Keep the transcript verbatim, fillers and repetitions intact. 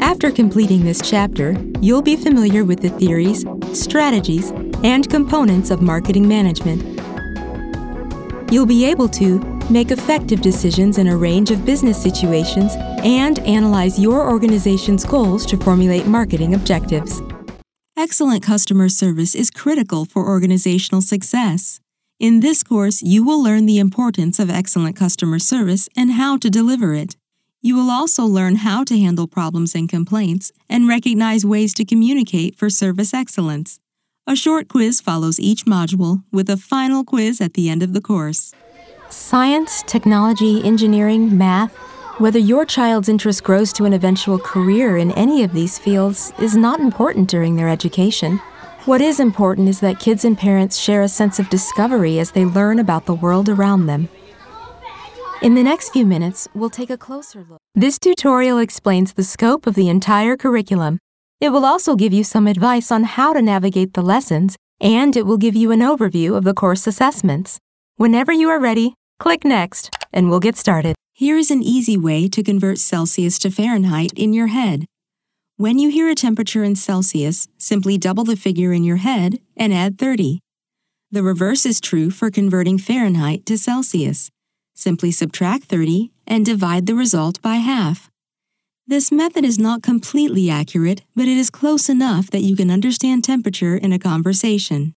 After completing this chapter, you'll be familiar with the theories, strategies, and components of marketing management. You'll be able to make effective decisions in a range of business situations and analyze your organization's goals to formulate marketing objectives. Excellent customer service is critical for organizational success. In this course, you will learn the importance of excellent customer service and how to deliver it. You will also learn how to handle problems and complaints and recognize ways to communicate for service excellence. A short quiz follows each module, with a final quiz at the end of the course. Science, technology, engineering, math, whether your child's interest grows to an eventual career in any of these fields is not important during their education. What is important is that kids and parents share a sense of discovery as they learn about the world around them. In the next few minutes, we'll take a closer look. This tutorial explains the scope of the entire curriculum. It will also give you some advice on how to navigate the lessons, and it will give you an overview of the course assessments. Whenever you are ready, click Next, and we'll get started. Here is an easy way to convert Celsius to Fahrenheit in your head. When you hear a temperature in Celsius, simply double the figure in your head and add thirty. The reverse is true for converting Fahrenheit to Celsius. Simply subtract thirty and divide the result by half. This method is not completely accurate, but it is close enough that you can understand temperature in a conversation.